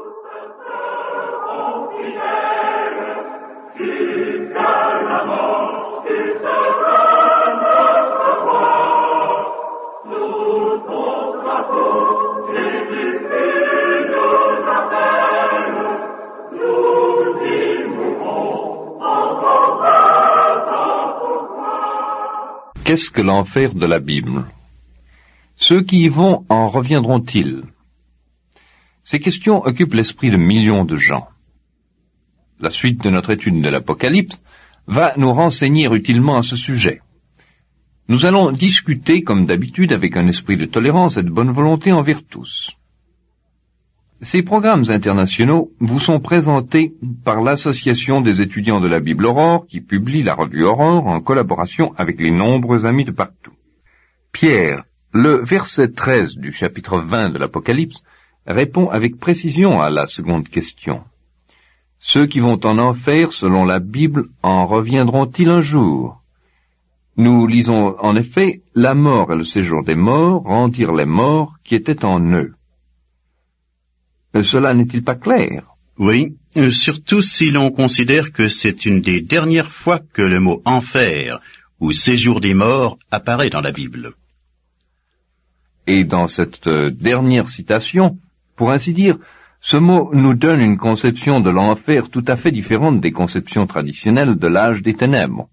Qu'est-ce que l'enfer de la Bible? Ceux qui y vont en reviendront-ils? Ces questions occupent l'esprit de millions de gens. La suite de notre étude de l'Apocalypse va nous renseigner utilement à ce sujet. Nous allons discuter, comme d'habitude, avec un esprit de tolérance et de bonne volonté envers tous. Ces programmes internationaux vous sont présentés par l'Association des étudiants de la Bible Aurore, qui publie la revue Aurore en collaboration avec les nombreux amis de partout. Pierre, le verset 13 du chapitre 20 de l'Apocalypse, répond avec précision à la seconde question. Ceux qui vont en enfer, selon la Bible, en reviendront-ils un jour? Nous lisons en effet, la mort et le séjour des morts rendirent les morts qui étaient en eux. Cela n'est-il pas clair? Oui, surtout si l'on considère que c'est une des dernières fois que le mot enfer ou séjour des morts apparaît dans la Bible. Et dans cette dernière citation, pour ainsi dire, ce mot nous donne une conception de l'enfer tout à fait différente des conceptions traditionnelles de l'âge des ténèbres.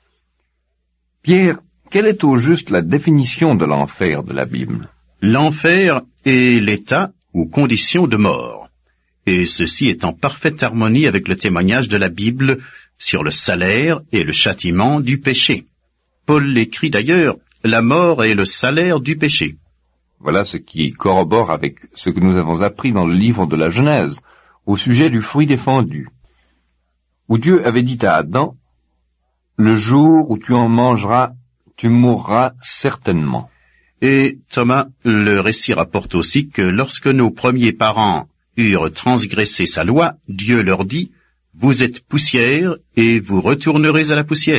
Pierre, quelle est au juste la définition de l'enfer de la Bible? L'enfer est l'état ou condition de mort, et ceci est en parfaite harmonie avec le témoignage de la Bible sur le salaire et le châtiment du péché. Paul l'écrit d'ailleurs, la mort est le salaire du péché. Voilà ce qui corrobore avec ce que nous avons appris dans le livre de la Genèse, au sujet du fruit défendu, où Dieu avait dit à Adam, « Le jour où tu en mangeras, tu mourras certainement. » Et Thomas, le récit rapporte aussi que lorsque nos premiers parents eurent transgressé sa loi, Dieu leur dit, « Vous êtes poussière et vous retournerez à la poussière. »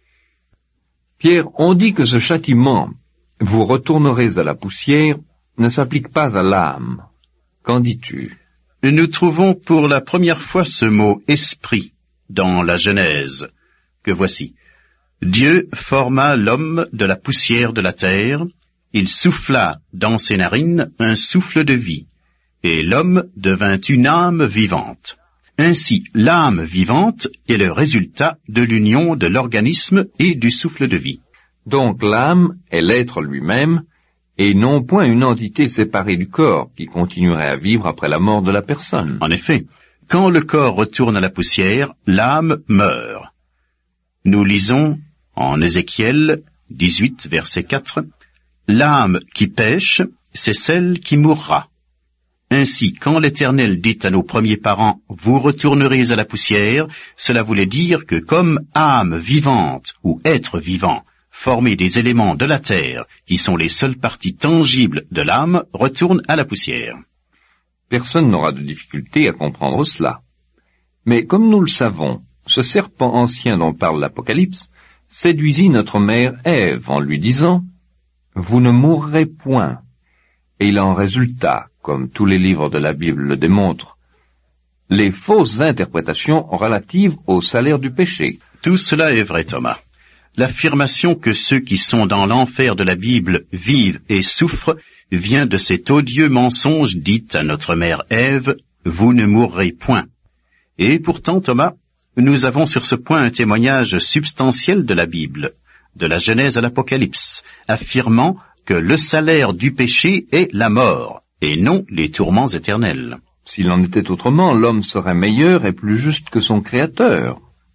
Pierre, on dit que ce châtiment, « Vous retournerez à la poussière » ne s'applique pas à l'âme. Qu'en dis-tu? Nous trouvons pour la première fois ce mot « esprit » dans la Genèse, que voici. Dieu forma l'homme de la poussière de la terre, il souffla dans ses narines un souffle de vie, et l'homme devint une âme vivante. Ainsi, l'âme vivante est le résultat de l'union de l'organisme et du souffle de vie. Donc l'âme est l'être lui-même, et non point une entité séparée du corps qui continuerait à vivre après la mort de la personne. En effet, quand le corps retourne à la poussière, l'âme meurt. Nous lisons en Ézéchiel 18, verset 4, « L'âme qui pêche, c'est celle qui mourra. Ainsi, quand l'Éternel dit à nos premiers parents, « Vous retournerez à la poussière », cela voulait dire que comme âme vivante ou être vivant, formés des éléments de la terre, qui sont les seules parties tangibles de l'âme, retournent à la poussière. Personne n'aura de difficulté à comprendre cela. Mais comme nous le savons, ce serpent ancien dont parle l'Apocalypse séduisit notre mère Ève en lui disant « Vous ne mourrez point ». Et il en résulta, comme tous les livres de la Bible le démontrent, les fausses interprétations relatives au salaire du péché. Tout cela est vrai, Thomas. L'affirmation que ceux qui sont dans l'enfer de la Bible vivent et souffrent vient de cet odieux mensonge dit à notre mère Ève, « Vous ne mourrez point ». Et pourtant, Thomas, nous avons sur ce point un témoignage substantiel de la Bible, de la Genèse à l'Apocalypse, affirmant que le salaire du péché est la mort, et non les tourments éternels. S'il en était autrement, l'homme serait meilleur et plus juste que son Créateur.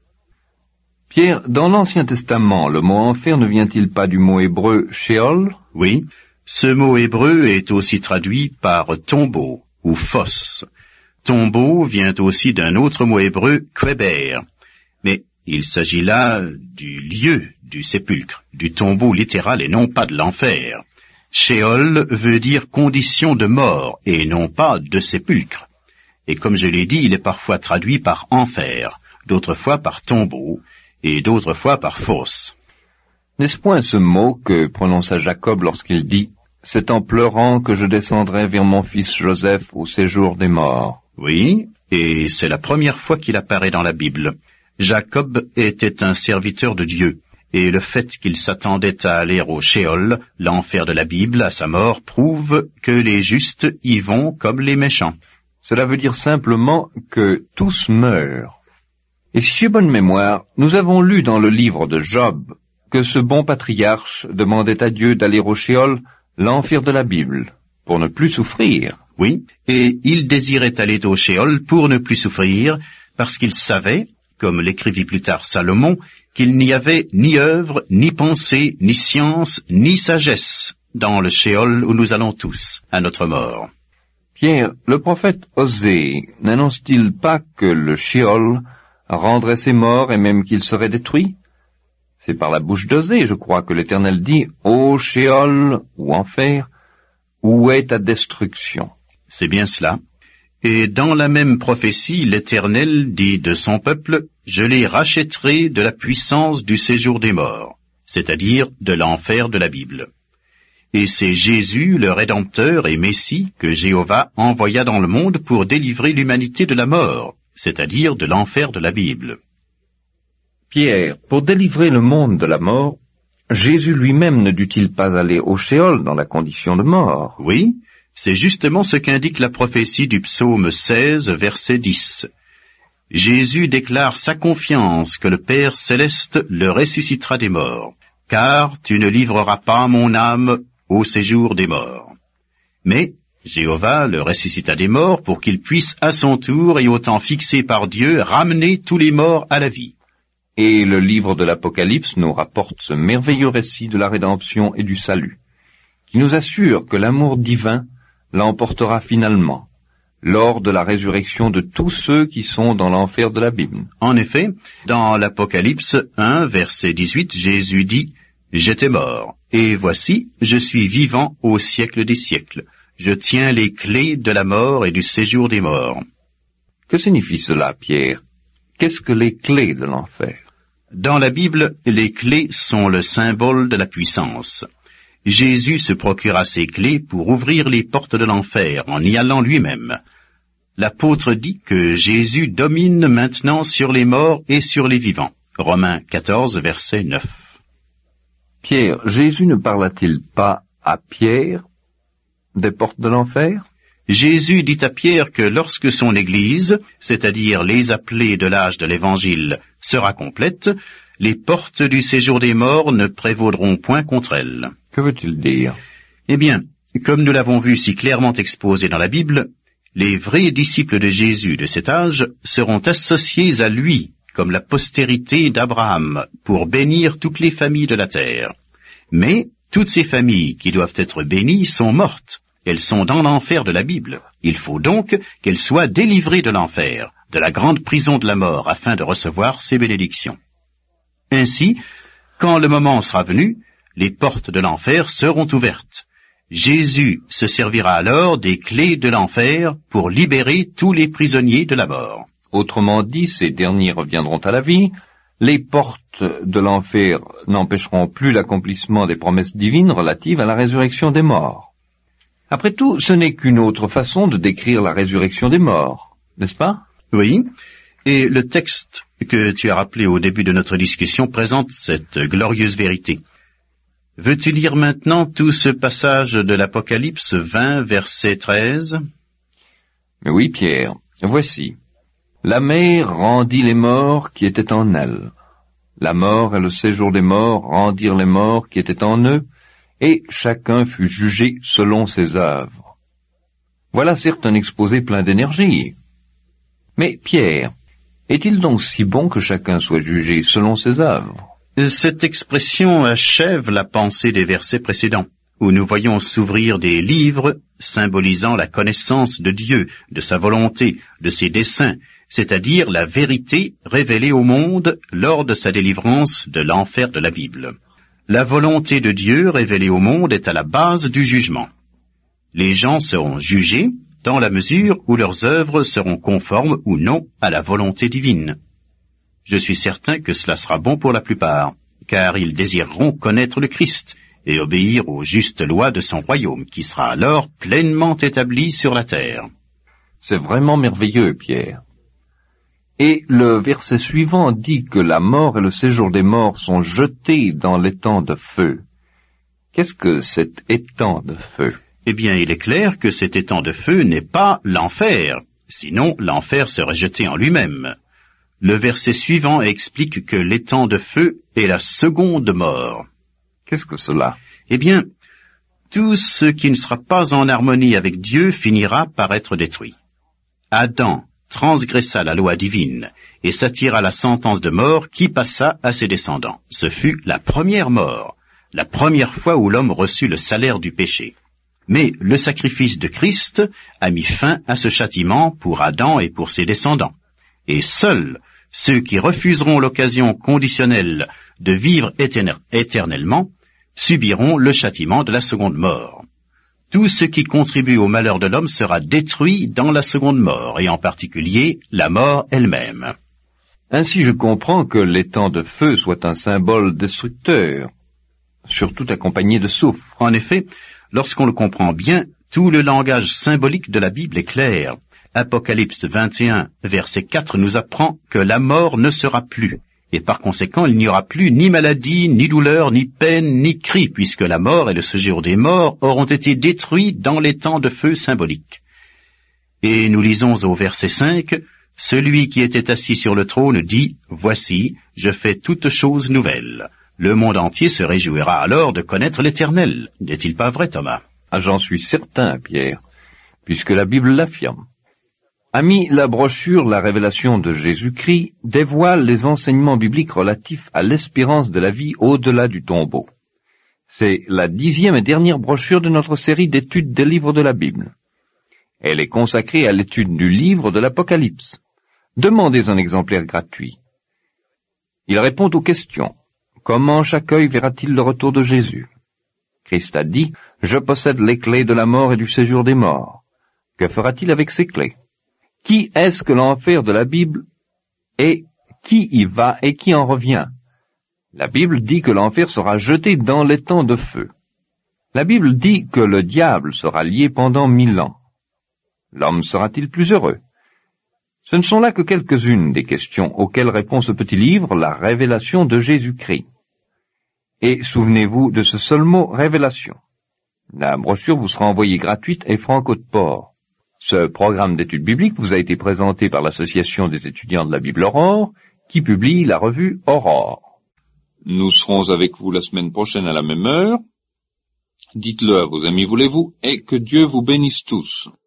Pierre, dans l'Ancien Testament, le mot enfer ne vient-il pas du mot hébreu Sheol? Oui, ce mot hébreu est aussi traduit par tombeau ou fosse. Tombeau vient aussi d'un autre mot hébreu, kweber, mais il s'agit là du lieu du sépulcre, du tombeau littéral et non pas de l'enfer. Sheol veut dire condition de mort et non pas de sépulcre. Et comme je l'ai dit, il est parfois traduit par enfer, d'autres fois par tombeau et d'autres fois par fosse. N'est-ce point ce mot que prononça Jacob lorsqu'il dit « C'est en pleurant que je descendrai vers mon fils Joseph au séjour des morts » Oui, et c'est la première fois qu'il apparaît dans la Bible. Jacob était un serviteur de Dieu, et le fait qu'il s'attendait à aller au Sheol, l'enfer de la Bible, à sa mort, prouve que les justes y vont comme les méchants. Cela veut dire simplement que tous meurent. Et si j'ai bonne mémoire, nous avons lu dans le livre de Job que ce bon patriarche demandait à Dieu d'aller au Sheol, l'enfer de la Bible, pour ne plus souffrir. Oui, et il désirait aller au Sheol pour ne plus souffrir, parce qu'il savait, comme l'écrivit plus tard Salomon, qu'il n'y avait ni œuvre, ni pensée, ni science, ni sagesse dans le Sheol où nous allons tous, à notre mort. Pierre, le prophète Osée n'annonce-t-il pas que le Sheol rendrait ses morts et même qu'il serait détruit? C'est par la bouche d'Osée, je crois, que l'Éternel dit « Ô Sheol, ou enfer, où est ta destruction ?» C'est bien cela. Et dans la même prophétie, l'Éternel dit de son peuple, « Je les rachèterai de la puissance du séjour des morts », c'est-à-dire de l'enfer de la Bible. Et c'est Jésus, le Rédempteur et Messie, que Jéhovah envoya dans le monde pour délivrer l'humanité de la mort, c'est-à-dire de l'enfer de la Bible. Pierre, pour délivrer le monde de la mort, Jésus lui-même ne dut-il pas aller au Sheol dans la condition de mort? Oui, c'est justement ce qu'indique la prophétie du psaume 16, verset 10. Jésus déclare sa confiance que le Père céleste le ressuscitera des morts, car tu ne livreras pas mon âme au séjour des morts. Mais Jéhovah le ressuscita des morts pour qu'il puisse à son tour et au temps fixé par Dieu ramener tous les morts à la vie. Et le livre de l'Apocalypse nous rapporte ce merveilleux récit de la rédemption et du salut, qui nous assure que l'amour divin l'emportera finalement, lors de la résurrection de tous ceux qui sont dans l'enfer de la Bible. En effet, dans l'Apocalypse 1, verset 18, Jésus dit « J'étais mort, et voici, je suis vivant au siècle des siècles. Je tiens les clés de la mort et du séjour des morts. » Que signifie cela, Pierre? Qu'est-ce que les clés de l'enfer? Dans la Bible, les clés sont le symbole de la puissance. Jésus se procura ces clés pour ouvrir les portes de l'enfer en y allant lui-même. L'apôtre dit que Jésus domine maintenant sur les morts et sur les vivants. Romains 14, verset 9. Pierre, Jésus ne parla-t-il pas à Pierre des portes de l'enfer? Jésus dit à Pierre que lorsque son Église, c'est-à-dire les appelés de l'âge de l'Évangile, sera complète, les portes du séjour des morts ne prévaudront point contre elle. Que veut-il dire? Eh bien, comme nous l'avons vu si clairement exposé dans la Bible, les vrais disciples de Jésus de cet âge seront associés à lui, comme la postérité d'Abraham, pour bénir toutes les familles de la terre. Mais toutes ces familles qui doivent être bénies sont mortes. Elles sont dans l'enfer de la Bible. Il faut donc qu'elles soient délivrées de l'enfer, de la grande prison de la mort, afin de recevoir ces bénédictions. Ainsi, quand le moment sera venu, les portes de l'enfer seront ouvertes. Jésus se servira alors des clés de l'enfer pour libérer tous les prisonniers de la mort. Autrement dit, ces derniers reviendront à la vie, les portes de l'enfer n'empêcheront plus l'accomplissement des promesses divines relatives à la résurrection des morts. Après tout, ce n'est qu'une autre façon de décrire la résurrection des morts, n'est-ce pas? Oui, et le texte que tu as rappelé au début de notre discussion présente cette glorieuse vérité. Veux-tu lire maintenant tout ce passage de l'Apocalypse 20, verset 13? Mais oui, Pierre, voici. La mer rendit les morts qui étaient en elle. La mort et le séjour des morts rendirent les morts qui étaient en eux, et chacun fut jugé selon ses œuvres. Voilà certes un exposé plein d'énergie. Mais, Pierre, est-il donc si bon que chacun soit jugé selon ses œuvres? Cette expression achève la pensée des versets précédents, où nous voyons s'ouvrir des livres symbolisant la connaissance de Dieu, de sa volonté, de ses desseins, c'est-à-dire la vérité révélée au monde lors de sa délivrance de l'enfer de la Bible. La volonté de Dieu révélée au monde est à la base du jugement. Les gens seront jugés dans la mesure où leurs œuvres seront conformes ou non à la volonté divine. Je suis certain que cela sera bon pour la plupart, car ils désireront connaître le Christ et obéir aux justes lois de son royaume, qui sera alors pleinement établi sur la terre. C'est vraiment merveilleux, Pierre. Et le verset suivant dit que la mort et le séjour des morts sont jetés dans l'étang de feu. Qu'est-ce que cet étang de feu? Eh bien, il est clair que cet étang de feu n'est pas l'enfer, sinon l'enfer serait jeté en lui-même. Le verset suivant explique que l'étang de feu est la seconde mort. Qu'est-ce que cela? Eh bien, tout ce qui ne sera pas en harmonie avec Dieu finira par être détruit. Adam transgressa la loi divine et s'attira la sentence de mort qui passa à ses descendants. Ce fut la première mort, la première fois où l'homme reçut le salaire du péché. Mais le sacrifice de Christ a mis fin à ce châtiment pour Adam et pour ses descendants. Et seuls ceux qui refuseront l'occasion conditionnelle de vivre éternellement subiront le châtiment de la seconde mort. Tout ce qui contribue au malheur de l'homme sera détruit dans la seconde mort, et en particulier la mort elle-même. Ainsi je comprends que l'étang de feu soit un symbole destructeur, surtout accompagné de soufre. En effet, lorsqu'on le comprend bien, tout le langage symbolique de la Bible est clair. Apocalypse 21, verset 4 nous apprend que la mort ne sera plus, et par conséquent il n'y aura plus ni maladie, ni douleur, ni peine, ni cri, puisque la mort et le séjour des morts auront été détruits dans l'étang de feu symbolique. Et nous lisons au verset 5, « Celui qui était assis sur le trône dit, « Voici, je fais toutes choses nouvelles. » Le monde entier se réjouira alors de connaître l'Éternel. N'est-il pas vrai, Thomas? Ah, j'en suis certain, Pierre, puisque la Bible l'affirme. Amis, la brochure La Révélation de Jésus-Christ dévoile les enseignements bibliques relatifs à l'espérance de la vie au-delà du tombeau. C'est la 10e et dernière brochure de notre série d'études des livres de la Bible. Elle est consacrée à l'étude du livre de l'Apocalypse. Demandez un exemplaire gratuit. Il répond aux questions. Comment chaque œil verra-t-il le retour de Jésus? Christ a dit, « Je possède les clés de la mort et du séjour des morts. » Que fera-t-il avec ces clés? Qui est-ce que l'enfer de la Bible et qui y va et qui en revient? La Bible dit que l'enfer sera jeté dans l'étang de feu. La Bible dit que le diable sera lié pendant 1000 ans. L'homme sera-t-il plus heureux? Ce ne sont là que quelques-unes des questions auxquelles répond ce petit livre, La Révélation de Jésus-Christ. Et souvenez-vous de ce seul mot, révélation. La brochure vous sera envoyée gratuite et franco de port. Ce programme d'études bibliques vous a été présenté par l'Association des étudiants de la Bible Aurore, qui publie la revue Aurore. Nous serons avec vous la semaine prochaine à la même heure. Dites-le à vos amis, voulez-vous, et que Dieu vous bénisse tous.